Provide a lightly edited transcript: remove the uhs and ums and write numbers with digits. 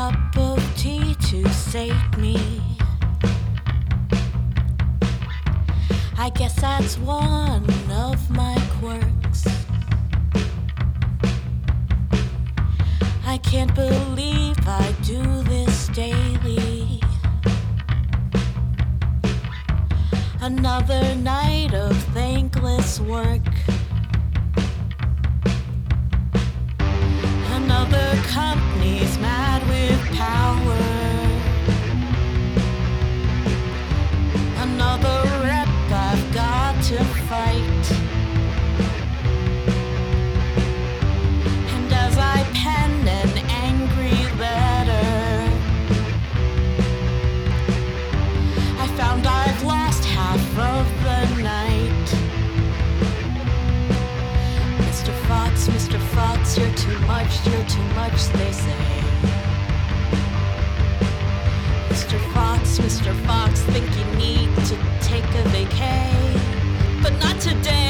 cup of tea to sate me. I guess that's one of my quirks. I can't believe I do this daily. Another night of thankless work. Another company's mad with power. Another rep I've got to fight. And as I pen an angry letter, I found I've lost half of the night. Mr. Fox, you're too much, they say. Mr. Fox, think you need to take a vacay, but not today.